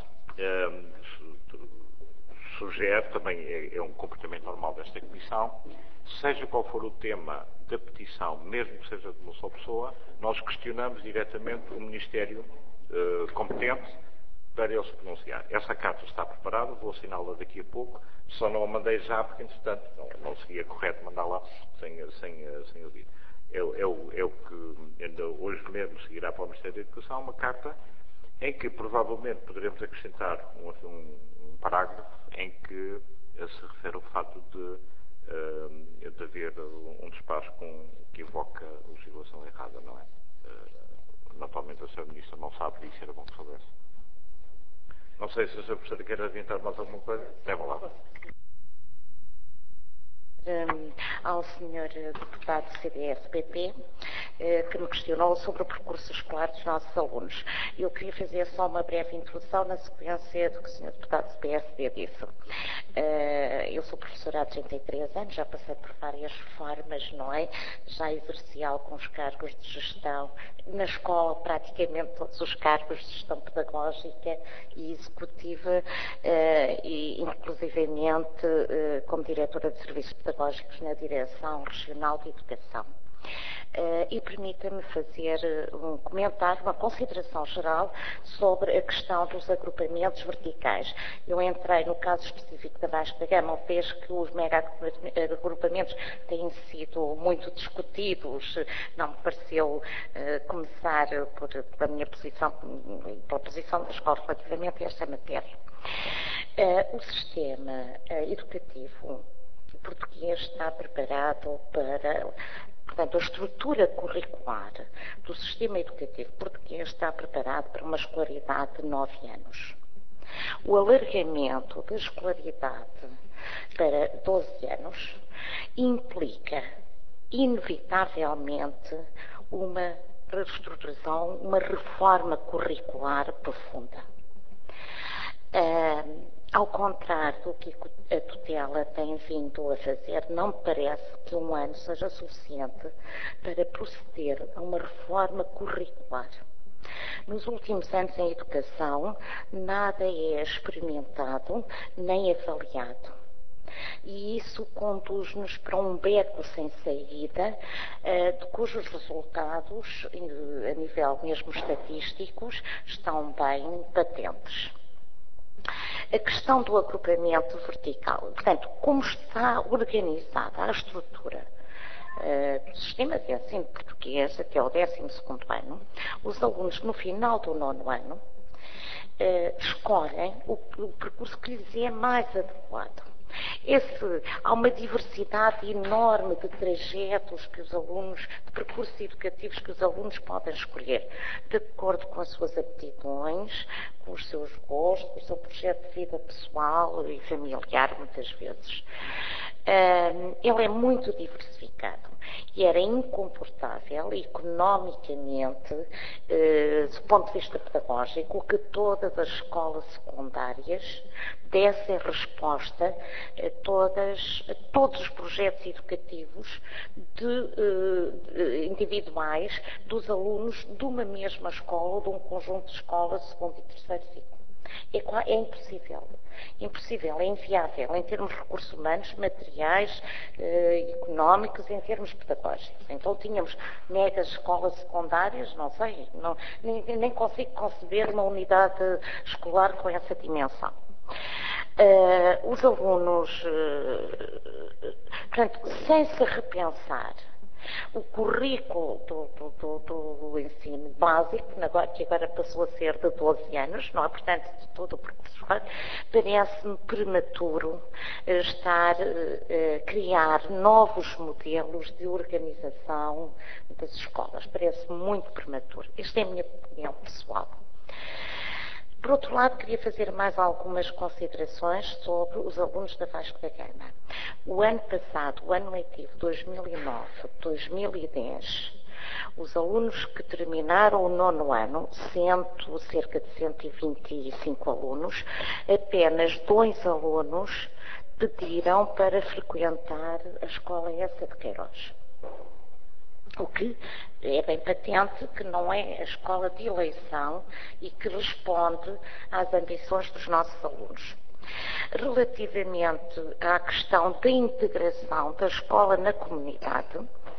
uh, sugere, também é, é um comportamento normal desta Comissão, seja qual for o tema da petição, mesmo que seja de uma só pessoa, nós questionamos diretamente o Ministério uh, competente para ele se pronunciar. Essa carta está preparada, vou assiná-la daqui a pouco, só não a mandei já porque, entretanto, não, não seria correto mandá-la sem, sem, sem ouvir. É, é, o, é o que ainda hoje mesmo seguirá para o Ministério da Educação, uma carta em que provavelmente poderemos acrescentar um, um, um parágrafo em que se refere ao fato de, uh, de haver um despacho com, que invoca legislação errada, não é? Uh, naturalmente a senhora Ministra não sabe disso, era bom que soubesse. Não sei se a senhora Professora quer adiantar mais alguma coisa. Leva lá. Um, ao senhor Deputado do C D S P P, uh, que me questionou sobre o percurso escolar dos nossos alunos. Eu queria fazer só uma breve introdução na sequência do que o senhor Deputado do P S D disse. Uh, eu sou professora há trinta e três anos, já passei por várias formas, não é? Já exerci alguns cargos de gestão, na escola praticamente todos os cargos de gestão pedagógica e executiva, uh, e inclusivamente uh, como diretora de serviços pedagógicos na Direção Regional de Educação. e permita-me fazer um comentário, uma consideração geral sobre a questão dos agrupamentos verticais. Eu entrei no caso específico da Vasco da Gama, uma vez que os mega agrupamentos têm sido muito discutidos, não me pareceu uh, começar por, pela minha posição, pela posição da escola relativamente a esta matéria. Uh, o sistema uh, educativo português está preparado para, portanto, a estrutura curricular do sistema educativo português está preparado para uma escolaridade de nove anos. O alargamento da escolaridade para doze anos implica, inevitavelmente, uma reestruturação, uma reforma curricular profunda. Uh, ao contrário do que a tutela tem vindo a fazer, não me parece que um ano seja suficiente para proceder a uma reforma curricular. Nos últimos anos em educação, nada é experimentado nem avaliado. E isso conduz-nos para um beco sem saída, de cujos resultados, a nível mesmo estatísticos, estão bem patentes. A questão do agrupamento vertical, portanto, como está organizada a estrutura uh, do sistema de ensino português até o décimo segundo ano, os alunos no final do nono ano uh, escolhem o, o percurso que lhes é mais adequado. Esse, há uma diversidade enorme de trajetos que os alunos, de percursos educativos que os alunos podem escolher, de acordo com as suas aptidões, com os seus gostos, com o seu projeto de vida pessoal e familiar, muitas vezes. Um, ele é muito diversificado e era incomportável economicamente, uh, do ponto de vista pedagógico, que todas as escolas secundárias dessem resposta a, todas, a todos os projetos educativos de, uh, de, individuais dos alunos de uma mesma escola ou de um conjunto de escolas, segundo e terceiro ciclo. É, é impossível, impossível, é inviável em termos de recursos humanos, materiais, eh, económicos, em termos pedagógicos. Então tínhamos megas escolas secundárias, não sei, não, nem, nem consigo conceber uma unidade escolar com essa dimensão. Uh, os alunos, uh, portanto, sem se repensar o currículo do, do, do, do ensino básico, que agora passou a ser de doze anos, não é? Portanto, de todo o percurso, parece-me prematuro estar a criar novos modelos de organização das escolas. Parece-me muito prematuro. Esta é a minha opinião pessoal. Por outro lado, queria fazer mais algumas considerações sobre os alunos da Vasco da Gama. O ano passado, o ano letivo dois mil e nove a dois mil e dez, os alunos que terminaram o nono ano, cento, cerca de cento e vinte e cinco alunos, apenas dois alunos pediram para frequentar a escola Essa de Queiroz. O que é bem patente que não é a escola de eleição e que responde às ambições dos nossos alunos. Relativamente à questão da integração da escola na comunidade,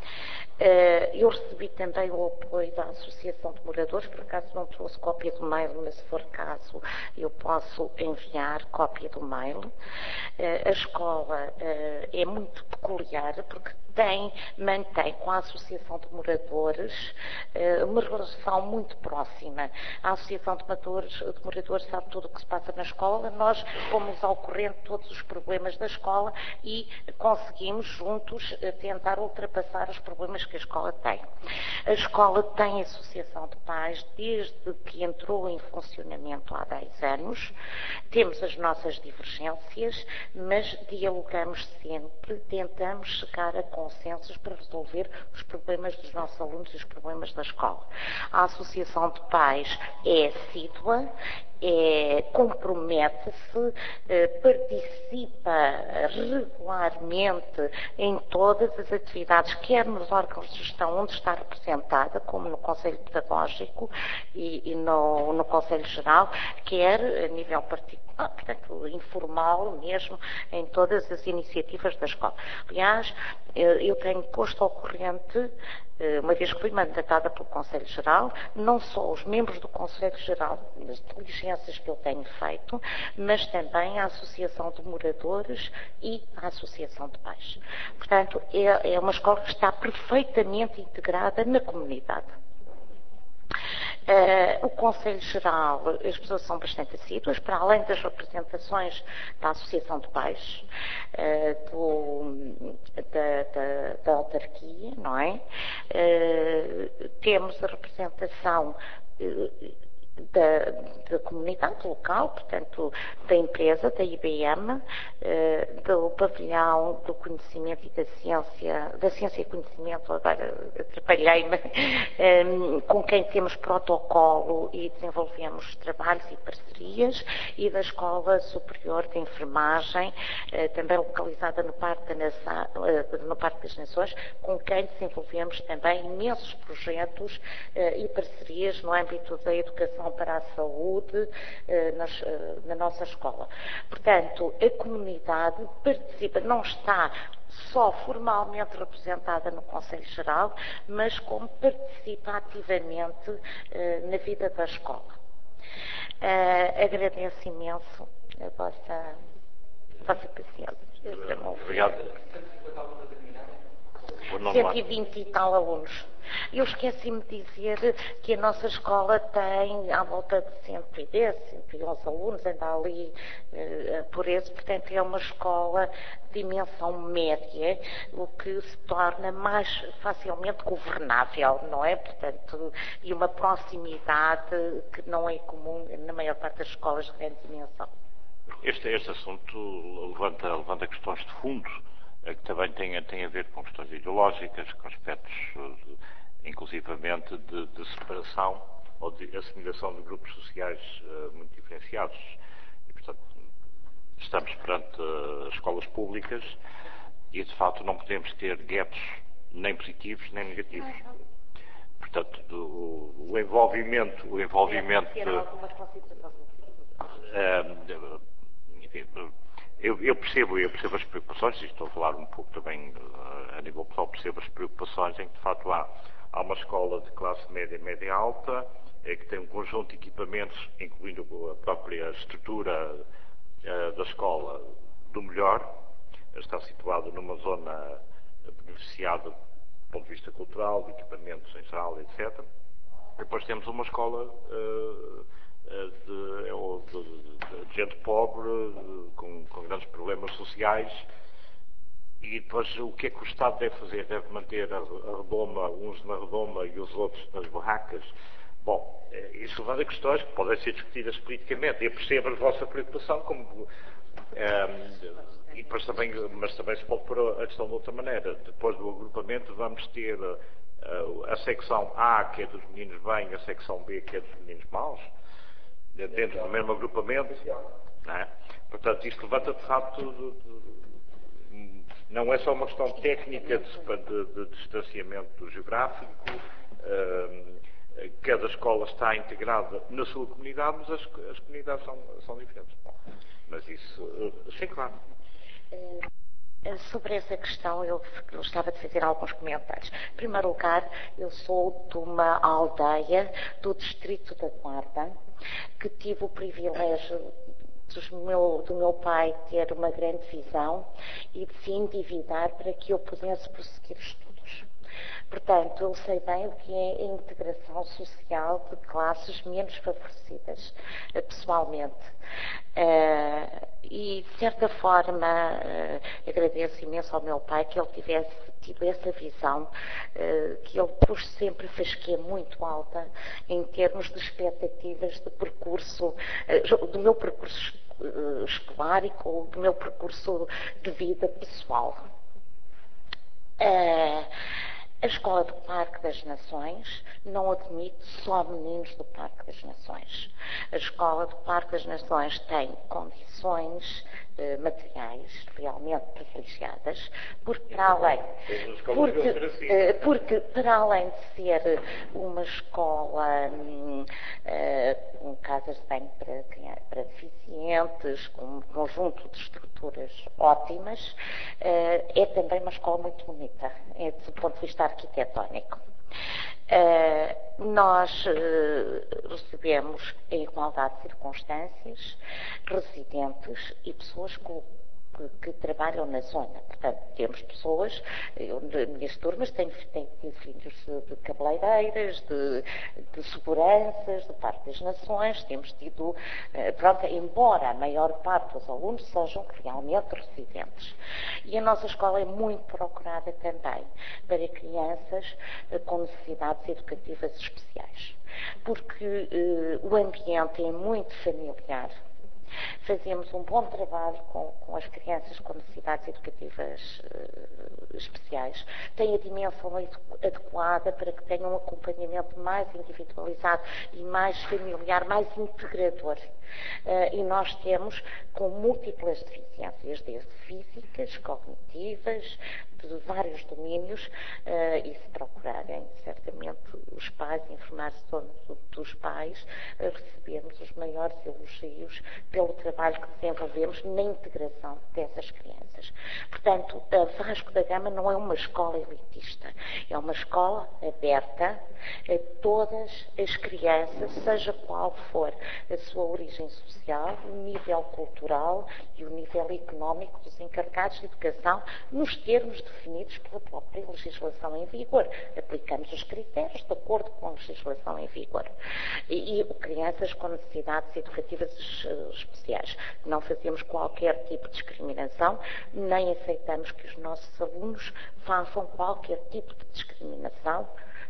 eu recebi também o apoio da Associação de Moradores, por acaso não trouxe cópia do mail, mas se for caso eu posso enviar cópia do mail. A escola é muito peculiar porque tem, mantém com a Associação de Moradores uma relação muito próxima. A Associação de Moradores, de Moradores sabe tudo o que se passa na escola, nós pomos ao corrente todos os problemas da escola e conseguimos juntos tentar ultrapassar os problemas que a escola tem. A escola tem associação de pais desde que entrou em funcionamento há dez anos, temos as nossas divergências, mas dialogamos sempre, tentamos chegar a consensos para resolver os problemas dos nossos alunos e os problemas da escola. A associação de pais é assídua, é, compromete-se, eh, participa regularmente em todas as atividades, quer nos órgãos de gestão onde está representada, como no Conselho Pedagógico e, e no, no Conselho Geral, quer a nível particular, portanto, informal mesmo, em todas as iniciativas da escola. Aliás, eu tenho posto ao corrente uma vez que fui mandatada pelo Conselho Geral, não só os membros do Conselho Geral, nas diligências que eu tenho feito, mas também a Associação de Moradores e a Associação de Pais. Portanto, é, é uma escola que está perfeitamente integrada na comunidade. Uh, o Conselho Geral, as pessoas são bastante assíduas, para além das representações da Associação de Pais, uh, do, da, da, da autarquia, não é? Uh, temos a representação uh, Da, da comunidade local, portanto, da empresa, da I B M, eh, do pavilhão do conhecimento e da ciência, da ciência e conhecimento, agora atrapalhei-me, eh, com quem temos protocolo e desenvolvemos trabalhos e parcerias, e da Escola Superior de Enfermagem, eh, também localizada no Parque, da Nação, eh, no Parque das Nações, com quem desenvolvemos também imensos projetos eh, e parcerias no âmbito da educação para a saúde eh, nas, eh, na nossa escola. Portanto, a comunidade participa, não está só formalmente representada no Conselho Geral, mas como participa ativamente eh, na vida da escola. Eh, agradeço imenso a vossa, a vossa paciência. Obrigado. cento e vinte e tal alunos. Eu esqueci-me de dizer que a nossa escola tem à volta de cento e dez, cento e onze alunos, anda ali uh, por esse, portanto é uma escola de dimensão média, o que se torna mais facilmente governável, não é? Portanto, e uma proximidade que não é comum na maior parte das escolas de grande dimensão. Este, este assunto levanta, levanta questões de fundo, que também tem, tem a ver com questões ideológicas, com aspectos, inclusivamente, de, de separação ou de assimilação de grupos sociais uh, muito diferenciados. E, portanto, estamos perante uh, escolas públicas e, de facto, não podemos ter guetos nem positivos nem negativos. Portanto, do, o envolvimento... O envolvimento uh, enfim, Eu, eu, percebo, eu percebo as preocupações, e estou a falar um pouco também uh, a nível pessoal, percebo as preocupações em que, de facto, há, há uma escola de classe média e média alta, é, que tem um conjunto de equipamentos, incluindo a própria estrutura uh, da escola, do melhor, está situado numa zona beneficiada do ponto de vista cultural, de equipamentos em geral, etcétera. Depois temos uma escola uh, De, de, de, de gente pobre, de, com, com grandes problemas sociais, e depois o que é que o Estado deve fazer? Deve manter a, a redoma, uns na redoma e os outros nas barracas? Bom, isso levanta questões que podem ser discutidas politicamente. Eu percebo a vossa preocupação, como, um, e depois também, mas também se pode pôr a questão de outra maneira. Depois do agrupamento vamos ter uh, a secção A, que é dos meninos bem, a secção B, que é dos meninos maus, dentro do mesmo agrupamento, não é? Portanto, isto levanta de facto, não é só uma questão técnica de, de, de distanciamento geográfico, uh, cada escola está integrada na sua comunidade, mas as, as comunidades são, são diferentes. Bom, mas isso, uh, sim, claro. Sobre essa questão, eu gostava de fazer alguns comentários. Em primeiro lugar, eu sou de uma aldeia do distrito da Guarda, que tive o privilégio do meu, do meu pai ter uma grande visão e de se endividar para que eu pudesse prosseguir estudos. Portanto, eu sei bem o que é a integração social de classes menos favorecidas, pessoalmente. Uh, e, de certa forma, uh, agradeço imenso ao meu pai que ele tivesse tido essa visão, uh, que ele pôs sempre fasquia muito alta em termos de expectativas de percurso, uh, do meu percurso uh, escolar e do meu percurso de vida pessoal. Uh, A Escola do Parque das Nações não admite só meninos do Parque das Nações. A Escola do Parque das Nações tem condições eh, materiais realmente privilegiadas, porque para além, porque, eh, porque para além de ser uma escola hum, eh, com casas de banho para, para deficientes, com um conjunto de estruturas ótimas, eh, é também uma escola muito bonita, é, do ponto de vista arquitetónico. Uh, nós uh, recebemos, em igualdade de circunstâncias, residentes e pessoas com Que, que trabalham na zona. Portanto, temos pessoas, eu, nas minhas turmas, tenho, tenho tido filhos de, de cabeleireiras, de, de seguranças, de Parque das Nações, temos tido, pronto, embora a maior parte dos alunos sejam realmente residentes. E a nossa escola é muito procurada também para crianças com necessidades educativas especiais, porque eh, o ambiente é muito familiar. Fazemos um bom trabalho com, com as crianças com necessidades educativas uh, especiais. Tem a dimensão adequada para que tenham um acompanhamento mais individualizado e mais familiar, mais integrador. Uh, e nós temos com múltiplas deficiências, desde físicas, cognitivas, de vários domínios, uh, e se procurarem, certamente, os pais, informar-se dos pais, uh, recebemos os maiores elogios pelo trabalho que desenvolvemos na integração dessas crianças. Portanto, a Vasco da Gama não é uma escola elitista, é uma escola aberta a todas as crianças, seja qual for a sua origem social, o nível cultural e o nível económico dos encarregados de educação, nos termos definidos pela própria legislação em vigor. Aplicamos os critérios de acordo com a legislação em vigor. E, e crianças com necessidades educativas especiais. Não fazemos qualquer tipo de discriminação, nem aceitamos que os nossos alunos façam qualquer tipo de discriminação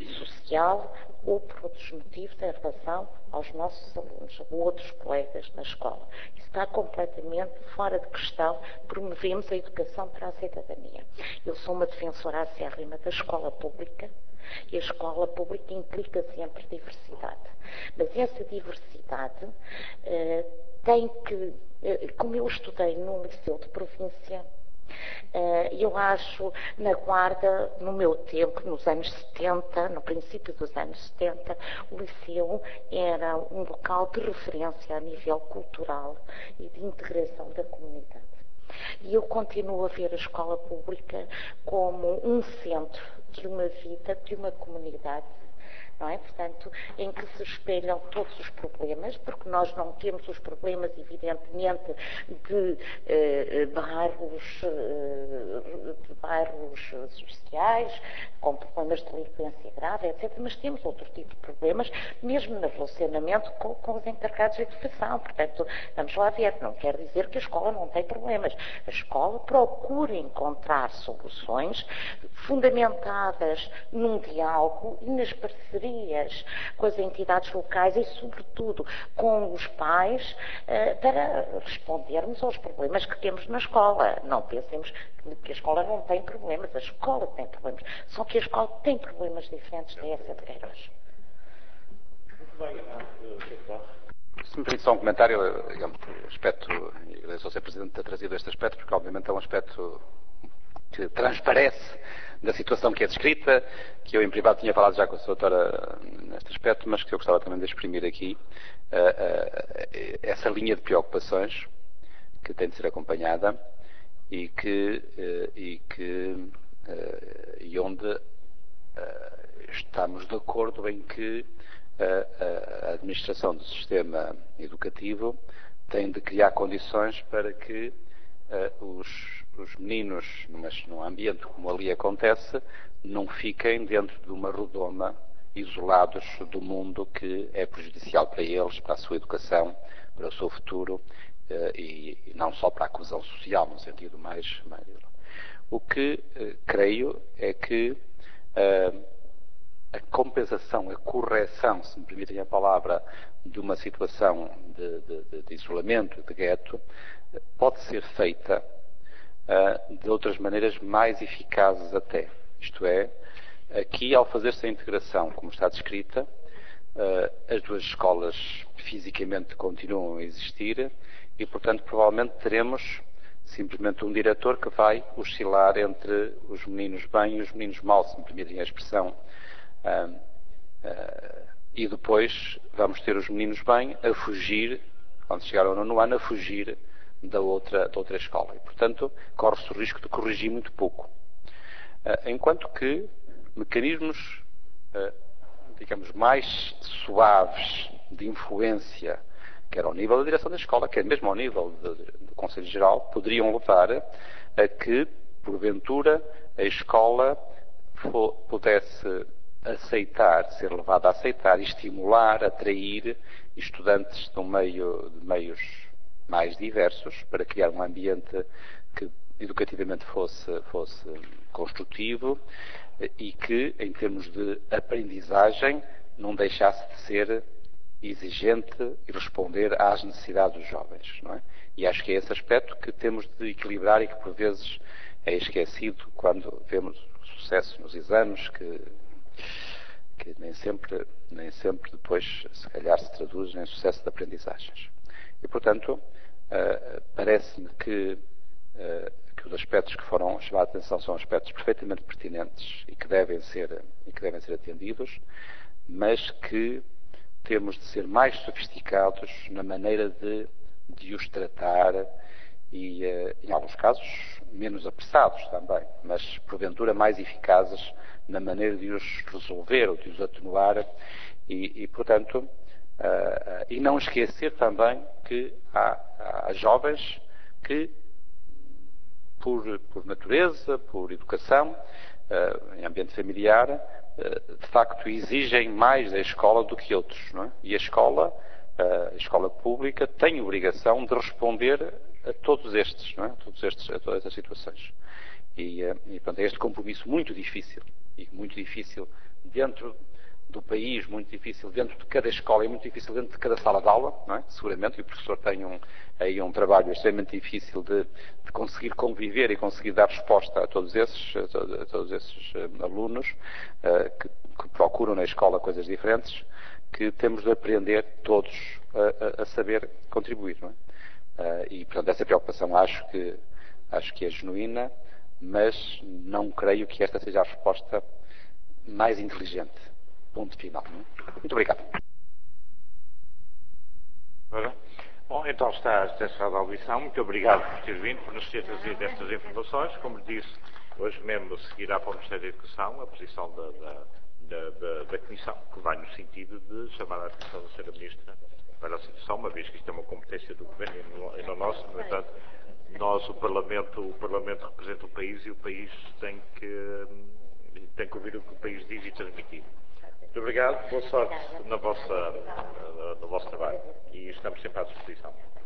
social ou por outros motivos em relação aos nossos alunos ou outros colegas na escola. Isso está completamente fora de questão. Promovemos a educação para a cidadania. Eu sou uma defensora acérrima da escola pública e a escola pública implica sempre diversidade. Mas essa diversidade eh, tem que, eh, como eu estudei num liceu de província, eu acho, na Guarda, no meu tempo, nos anos setenta, no princípio dos anos setenta, o liceu era um local de referência a nível cultural e de integração da comunidade. E eu continuo a ver a escola pública como um centro de uma vida, de uma comunidade, não é? Portanto, em que se espelham todos os problemas, porque nós não temos os problemas, evidentemente, de eh, bairros, eh, de bairros sociais, com problemas de delinquência grave, etcétera, mas temos outro tipo de problemas, mesmo no relacionamento com, com os encarregados de educação. Portanto, vamos lá ver, não quer dizer que a escola não tem problemas. A escola procura encontrar soluções fundamentadas num diálogo e nas parcerias com as entidades locais e, sobretudo, com os pais, eh, para respondermos aos problemas que temos na escola. Não pensemos que a escola não tem problemas, a escola tem problemas, só que a escola tem problemas diferentes dessa de Queiroz. Se me permite só um comentário, digamos, o aspecto, e agradeço ao Senhor Presidente ter trazido este aspecto, porque obviamente é um aspecto que transparece da situação que é descrita, que eu em privado tinha falado já com a sua doutora neste aspecto, mas que eu gostava também de exprimir aqui, uh, uh, essa linha de preocupações que tem de ser acompanhada e que, uh, e, que uh, e onde uh, estamos de acordo em que uh, a administração do sistema educativo tem de criar condições para que uh, os os meninos, mas num ambiente como ali acontece, não fiquem dentro de uma redoma, isolados do mundo que é prejudicial para eles, para a sua educação, para o seu futuro e não só para a coesão social, no sentido mais... mais... O que eh, creio é que eh, a compensação, a correção, se me permitem a palavra, de uma situação de, de, de isolamento, de gueto, pode ser feita Uh, de outras maneiras mais eficazes até. Isto é, aqui ao fazer-se a integração, como está descrita, uh, as duas escolas fisicamente continuam a existir e, portanto, provavelmente teremos simplesmente um diretor que vai oscilar entre os meninos bem e os meninos mal, se me permitem a expressão. Uh, uh, e depois vamos ter os meninos bem a fugir, quando chegar ao nono ano, a fugir Da outra, da outra escola. E, portanto, corre-se o risco de corrigir muito pouco. Enquanto que mecanismos digamos, mais suaves de influência, quer ao nível da direção da escola, quer mesmo ao nível de, do Conselho Geral, poderiam levar a que, porventura, a escola pudesse aceitar, ser levada a aceitar, estimular, atrair estudantes de, um meio, de meios mais diversos, para criar um ambiente que educativamente fosse, fosse construtivo e que, em termos de aprendizagem, não deixasse de ser exigente e responder às necessidades dos jovens. Não é? E acho que é esse aspecto que temos de equilibrar e que, por vezes, é esquecido quando vemos sucesso nos exames, que, que nem, sempre, nem sempre depois, se calhar, se traduz em sucesso de aprendizagens. E, portanto, uh, parece-me que, uh, que os aspectos que foram chamados a atenção são aspectos perfeitamente pertinentes e que devem ser, e que devem ser atendidos, mas que temos de ser mais sofisticados na maneira de, de os tratar e, em alguns casos, menos apressados também, mas, porventura, mais eficazes na maneira de os resolver ou de os atenuar e, e portanto, uh, uh, e não esquecer também que há, há jovens que, por, por natureza, por educação, uh, em ambiente familiar, de facto exigem mais da escola do que outros, não é? E a escola, a escola pública, tem a obrigação de responder a todos estes, não é? A todos estes, a todas estas situações. E, e portanto, é este compromisso muito difícil, e muito difícil dentro do país, muito difícil dentro de cada escola e muito difícil dentro de cada sala de aula, não é? Seguramente, e o professor tem um, aí um trabalho extremamente difícil de, de conseguir conviver e conseguir dar resposta a todos esses, a todos esses alunos uh, que, que procuram na escola coisas diferentes, que temos de aprender todos a, a, a saber contribuir, não é? Uh, e, portanto, essa preocupação acho que, acho que é genuína, mas não creio que esta seja a resposta mais inteligente. Ponto final. Muito obrigado. Bom, então está encerrada a audição. Muito obrigado por ter vindo, por nos ter trazido estas informações. Como disse, hoje mesmo seguirá para o Ministério da Educação a posição da, da, da, da, da Comissão, que vai no sentido de chamar a atenção da Senhora Ministra para a situação, uma vez que isto é uma competência do Governo e não nossa. No entanto, nós, o Parlamento, o Parlamento representa o país e o país tem que, tem que ouvir o que o país diz e transmitir. Muito obrigado, boa sorte na vossa, no vosso trabalho e estamos sempre à disposição.